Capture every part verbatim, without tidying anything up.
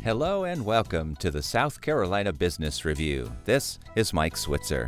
Hello and welcome to the South Carolina Business Review. This is Mike Switzer.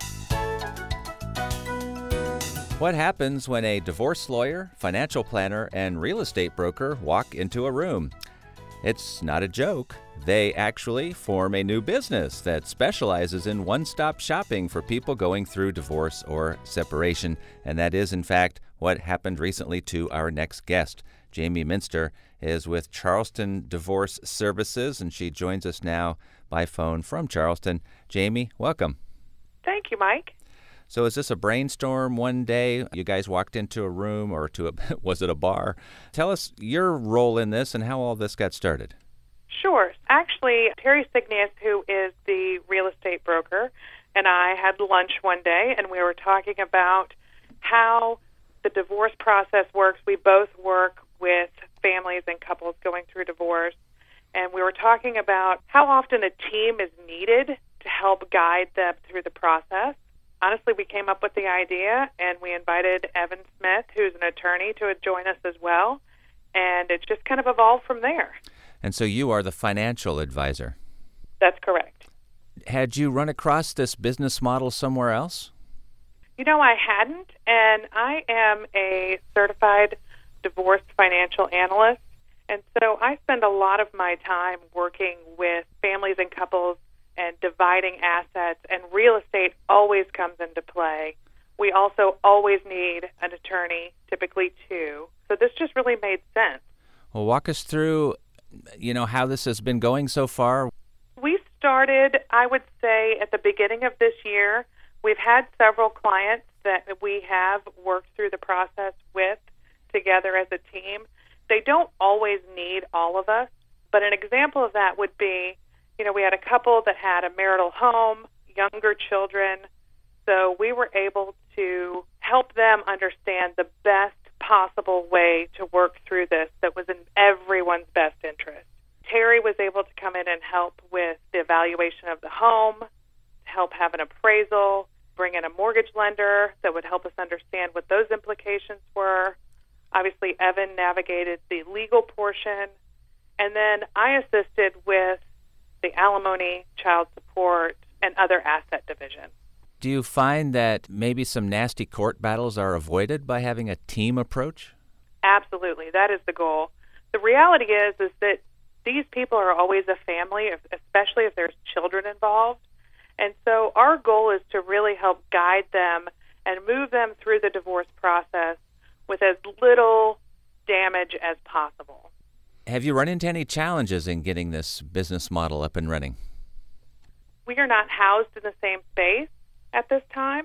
What happens when a divorce lawyer, financial planner, and real estate broker walk into a room? It's not a joke. They actually form a new business that specializes in one-stop shopping for people going through divorce or separation. And that is, in fact, what happened recently to our next guest. Jamie Minster is with Charleston Divorce Services, and she joins us now by phone from Charleston. Jamie, welcome. Thank you, Mike. So is this a brainstorm one day? You guys walked into a room or to a, was it a bar? Tell us your role in this and how all this got started. Sure. Actually, Terry Signius, who is the real estate broker, and I had lunch one day, and we were talking about how the divorce process works. We both work with families and couples going through divorce, and we were talking about how often a team is needed to help guide them through the process. Honestly, we came up with the idea, and we invited Evan Smith, who's an attorney, to join us as well, and it's just kind of evolved from there. And so you are the financial advisor. That's correct. Had you run across this business model somewhere else? You know, I hadn't, and I am a certified divorce financial analyst, and so I spend a lot of my time working with families and couples and dividing assets, and real estate always comes into play. We also always need an attorney, typically two, so this just really made sense. Well, walk us through, you know, how this has been going so far. We started, I would say, at the beginning of this year. We've had several clients that we have worked through the process with together as a team. They don't always need all of us, but an example of that would be, you know, we had a couple that had a marital home, younger children, so we were able to help them understand the best possible way to work through this that was in everyone's best interest. Terry was able to come in and help with the evaluation of the home, help have an appraisal, bring in a mortgage lender that would help us understand what those implications were. Obviously, Evan navigated the legal portion, and then I assisted with the alimony, child support, and other asset division. Do you find that maybe some nasty court battles are avoided by having a team approach? Absolutely. That is the goal. The reality is is that these people are always a family, especially if there's children involved. And so our goal is to really help guide them and move them through the divorce process with as little damage as possible. Have you run into any challenges in getting this business model up and running? We are not housed in the same space at this time,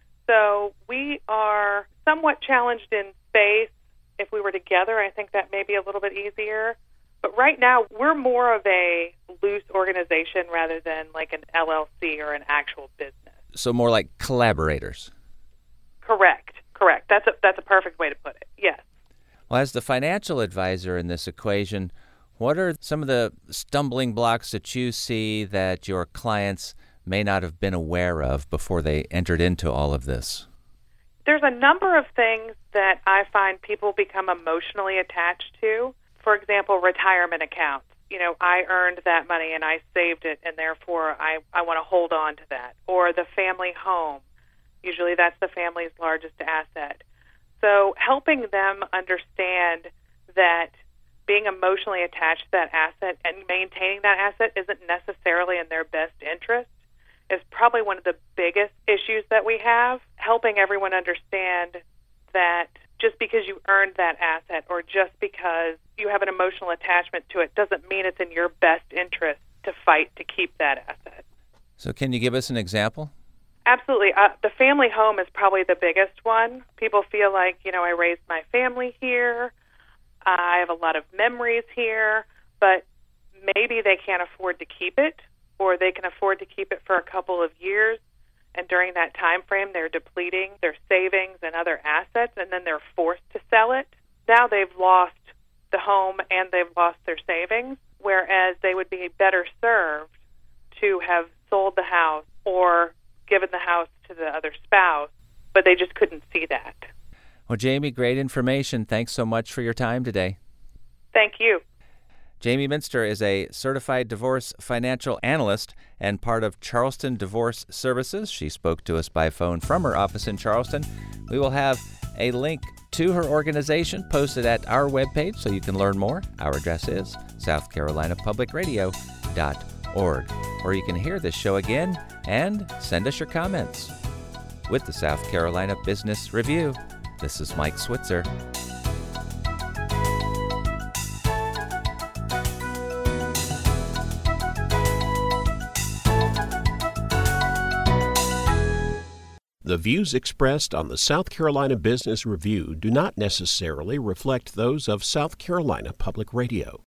so we are somewhat challenged in space. If we were together, I think that may be a little bit easier. But right now, we're more of a loose organization rather than like an L L C or an actual business. So more like collaborators. Correct. Correct. That's a, that's a perfect way to put it. Yes. Well, as the financial advisor in this equation, what are some of the stumbling blocks that you see that your clients may not have been aware of before they entered into all of this? There's a number of things that I find people become emotionally attached to. For example, retirement accounts. You know, I earned that money and I saved it, and therefore I, I want to hold on to that. Or the family home. Usually that's the family's largest asset. So helping them understand that being emotionally attached to that asset and maintaining that asset isn't necessarily in their best interest is probably one of the biggest issues that we have. Helping everyone understand that just because you earned that asset or just because you have an emotional attachment to it doesn't mean it's in your best interest to fight to keep that asset. So can you give us an example? Absolutely. Uh, the family home is probably the biggest one. People feel like, you know, I raised my family here. I have a lot of memories here, but maybe they can't afford to keep it, or they can afford to keep it for a couple of years, and during that time frame they're depleting their savings and other assets, and then they're forced to sell it. Now they've lost the home and they've lost their savings, whereas they would be better served to have sold the house or given the house to the other spouse, but they just couldn't see that. Well, Jamie, great information. Thanks so much for your time today. Thank you. Jamie Minster is a certified divorce financial analyst and part of Charleston Divorce Services. She spoke to us by phone from her office in Charleston. We will have a link to her organization posted at our webpage so you can learn more. Our address is south carolina public radio dot org, or you can hear this show again and send us your comments. With the South Carolina Business Review, this is Mike Switzer. The views expressed on the South Carolina Business Review do not necessarily reflect those of South Carolina Public Radio.